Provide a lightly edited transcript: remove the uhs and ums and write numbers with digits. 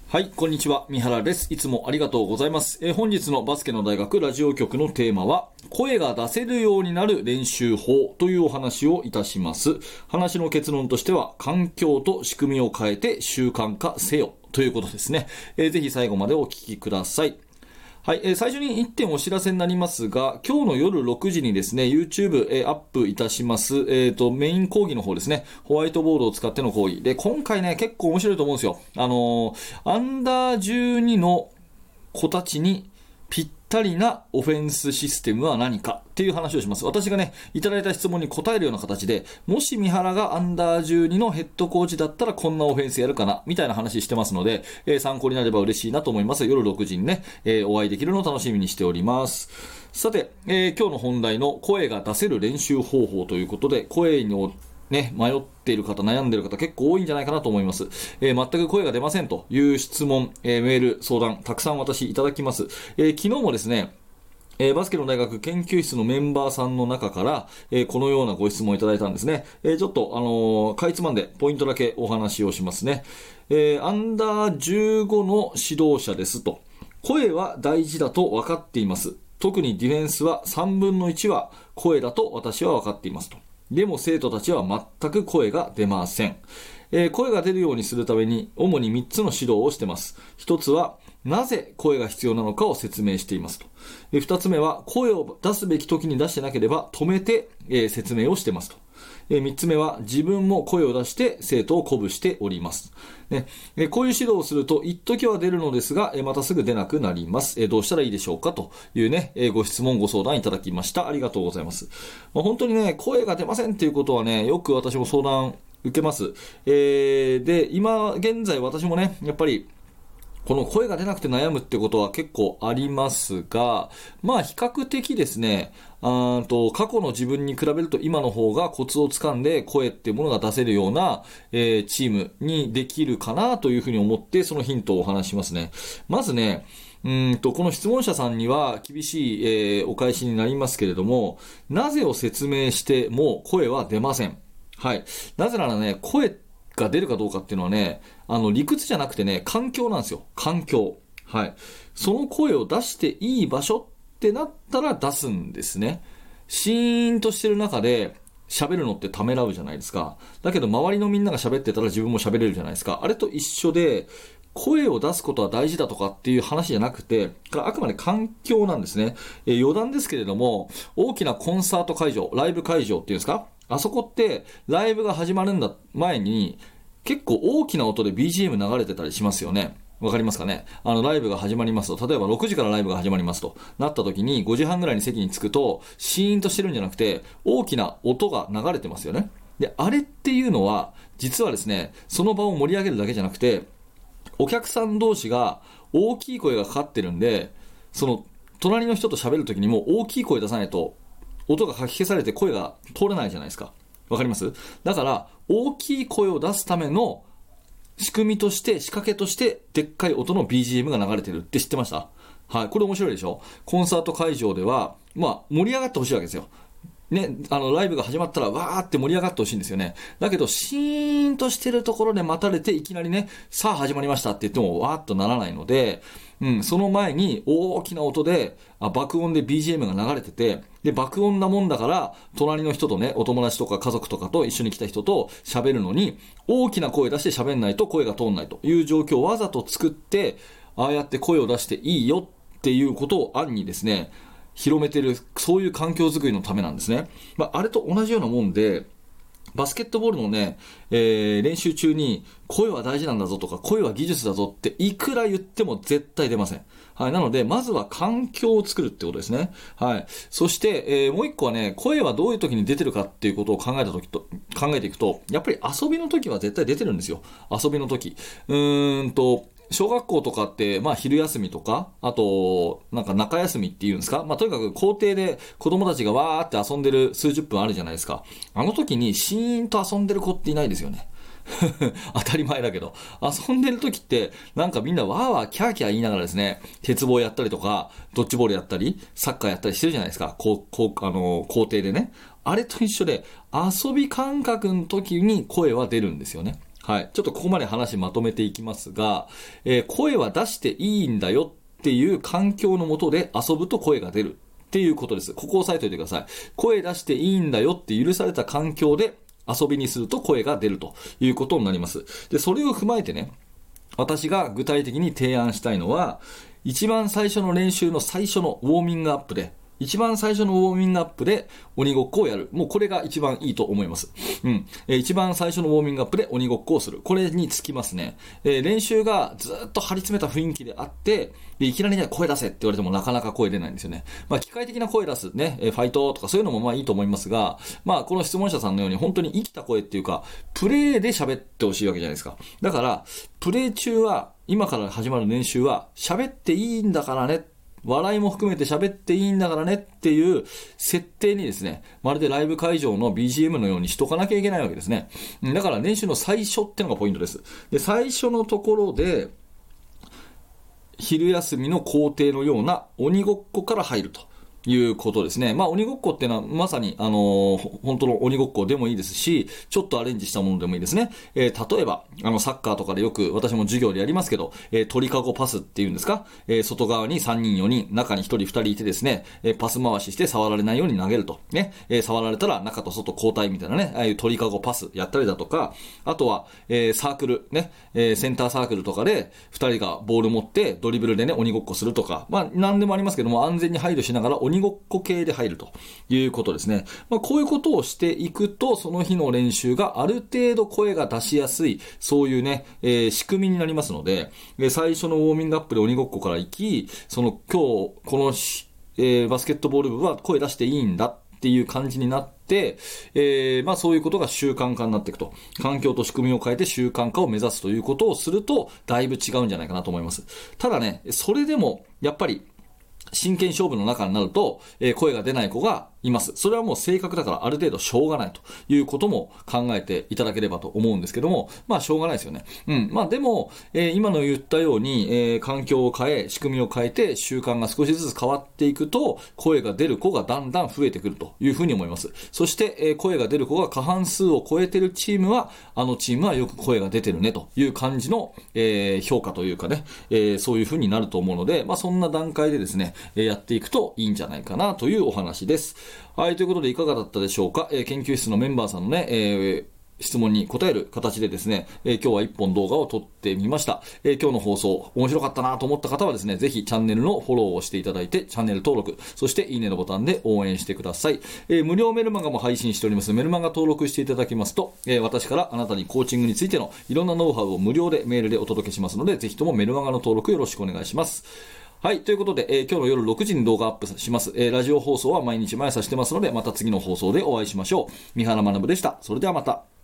はい、こんにちは。三原です。いつもありがとうございます。本日のバスケの大学ラジオ局のテーマは、声が出せるようになる練習法というお話をいたします。話の結論としては、環境と仕組みを変えて習慣化せよということですね。ぜひ最後までお聞きください。はい、最初に1点お知らせになりますが、今日の夜6時にですね、YouTube、アップいたします、メイン講義の方ですね、ホワイトボードを使っての講義。で、今回ね、結構面白いと思うんですよ。アンダー12の子たちにぴったりなオフェンスシステムは何かっていう話をします。私がね、いただいた質問に答えるような形で、もし三原がアンダー12のヘッドコーチだったらこんなオフェンスやるかなみたいな話してますので、参考になれば嬉しいなと思います。夜6時にね、お会いできるのを楽しみにしております。さて、今日の本題の声が出せる練習方法ということで、声のね、迷っている方、悩んでいる方結構多いんじゃないかなと思います。全く声が出ませんという質問、メール、相談、たくさん私いただきます。昨日もですね、バスケの大学研究室のメンバーさんの中から、このようなご質問をいただいたんですね。ちょっと、かいつまんでポイントだけお話をしますね。アンダー15の指導者ですと。声は大事だと分かっています。特にディフェンスは3分の1は声だと私は分かっていますと。でも生徒たちは全く声が出ません。声が出るようにするために主に3つの指導をしています。1つはなぜ声が必要なのかを説明していますと。2つ目は声を出すべき時に出してなければ止めて、説明をしていますと。3つ目は自分も声を出して生徒を鼓舞しております。こういう指導をすると一時は出るのですが、またすぐ出なくなります。どうしたらいいでしょうかというね、ご質問ご相談いただきました。ありがとうございます。本当にね、声が出ませんっていうことはね、よく私も相談受けます。で、今現在私もね、やっぱりこの声が出なくて悩むってことは結構ありますが、まあ比較的ですね、過去の自分に比べると今の方がコツをつかんで声っていうものが出せるような、チームにできるかなというふうに思ってそのヒントをお話しますね。まずね、この質問者さんには厳しい、お返しになりますけれども、なぜを説明しても声は出ません。はい。なぜならね、声が出るかどうかっていうのはね、理屈じゃなくてね、環境なんですよ。環境。はい。その声を出していい場所ってなったら出すんですね。シーンとしてる中で喋るのってためらうじゃないですか。だけど周りのみんなが喋ってたら自分も喋れるじゃないですか。あれと一緒で、声を出すことは大事だとかっていう話じゃなくて、あくまで環境なんですね。余談ですけれども、大きなコンサート会場、ライブ会場っていうんですか、あそこってライブが始まるんだ前に結構大きな音で BGM 流れてたりしますよね。わかりますかね。ライブが始まりますと、例えば6時からライブが始まりますとなった時に5時半ぐらいに席に着くとシーンとしてるんじゃなくて大きな音が流れてますよね。で、あれっていうのは実はですね、その場を盛り上げるだけじゃなくてお客さん同士が大きい声がかかってるんで、その隣の人と喋る時にも大きい声出さないと音がかき消されて声が通れないじゃないですか。わかります？だから大きい声を出すための仕組みとして仕掛けとしてでっかい音の BGM が流れてるって知ってました？はい、これ面白いでしょ？コンサート会場では盛り上がってほしいわけですよ。ね、ライブが始まったらわーって盛り上がってほしいんですよね。だけどシーンとしてるところで待たれていきなりね、さあ始まりましたって言ってもわーっとならないので、その前に大きな音で爆音で BGM が流れてて、で爆音なもんだから隣の人とね、お友達とか家族とかと一緒に来た人と喋るのに大きな声出して喋んないと声が通んないという状況をわざと作って、ああやって声を出していいよっていうことを暗にですね広めてる、そういう環境づくりのためなんですね。あれと同じようなもんで、バスケットボールのね、練習中に声は大事なんだぞとか声は技術だぞっていくら言っても絶対出ません。はい。なので、まずは環境を作るってことですね。はい。そして、もう一個はね、声はどういう時に出てるかっていうことを考えていくと、やっぱり遊びの時は絶対出てるんですよ。遊びの時。小学校とかって、昼休みとか、あと、中休みっていうんですか、とにかく校庭で子供たちがわーって遊んでる数十分あるじゃないですか。あの時にシーンと遊んでる子っていないですよね。当たり前だけど。遊んでる時って、みんなわーわーキャーキャー言いながらですね、鉄棒やったりとか、ドッジボールやったり、サッカーやったりしてるじゃないですか。校庭でね。あれと一緒で、遊び感覚の時に声は出るんですよね。 はい。ちょっとここまで話まとめていきますが、声は出していいんだよっていう環境の下で遊ぶと声が出るっていうことです。ここを押さえておいてください。声出していいんだよって許された環境で遊びにすると声が出るということになります。で、それを踏まえてね、私が具体的に提案したいのは、一番最初の練習の最初のウォーミングアップで、一番最初のウォーミングアップで鬼ごっこをやる。もうこれが一番いいと思います。一番最初のウォーミングアップで鬼ごっこをする。これにつきますね。練習がずっと張り詰めた雰囲気であって、いきなりね、声出せって言われてもなかなか声出ないんですよね。機械的な声出すね、ファイトとかそういうのもいいと思いますが、この質問者さんのように本当に生きた声っていうか、プレイで喋ってほしいわけじゃないですか。だから、プレイ中は、今から始まる練習は、喋っていいんだからね。笑いも含めて喋っていいんだからねっていう設定にですね、まるでライブ会場の BGM のようにしとかなきゃいけないわけですね。だから練習の最初ってのがポイントです。で、最初のところで、昼休みの校庭のような鬼ごっこから入るということですね。鬼ごっこっていうのはまさに、本当の鬼ごっこでもいいですし、ちょっとアレンジしたものでもいいですね。例えば、サッカーとかでよく私も授業でやりますけど、鳥かごパスっていうんですか、外側に3人4人、中に1人2人いてですね、パス回しして触られないように投げると。ね、触られたら中と外交代みたいなね、ああいう鳥かごパスやったりだとか、あとは、サークル、ね、センターサークルとかで2人がボール持ってドリブルでね、鬼ごっこするとか、何でもありますけども、安全に配慮しながら鬼ごっこ系で入るということですね。こういうことをしていくと、その日の練習がある程度声が出しやすい、そういうね、仕組みになりますので、最初のウォーミングアップで鬼ごっこから行き、今日、この、バスケットボール部は声出していいんだっていう感じになって、そういうことが習慣化になっていくと。環境と仕組みを変えて習慣化を目指すということをすると、だいぶ違うんじゃないかなと思います。ただね、それでも、やっぱり、真剣勝負の中になると、声が出ない子がいます。それはもう性格だからある程度しょうがないということも考えていただければと思うんですけども、しょうがないですよね。でも、今の言ったように、環境を変え、仕組みを変えて習慣が少しずつ変わっていくと、声が出る子がだんだん増えてくるというふうに思います。そして、声が出る子が過半数を超えているチームは、あのチームはよく声が出てるねという感じの、評価というかね、そういうふうになると思うので、そんな段階でですね、やっていくといいんじゃないかなというお話です。はい、ということでいかがだったでしょうか。研究室のメンバーさんのね、質問に答える形でですね、今日は1本動画を撮ってみました。今日の放送面白かったなと思った方はですね、ぜひチャンネルのフォローをしていただいて、チャンネル登録、そしていいねのボタンで応援してください。無料メルマガも配信しております。メルマガ登録していただきますと、私からあなたにコーチングについてのいろんなノウハウを無料でメールでお届けしますので、ぜひともメルマガの登録よろしくお願いします。はい。ということで、今日の夜6時に動画アップします。ラジオ放送は毎日毎朝してますので、また次の放送でお会いしましょう。三原学でした。それではまた。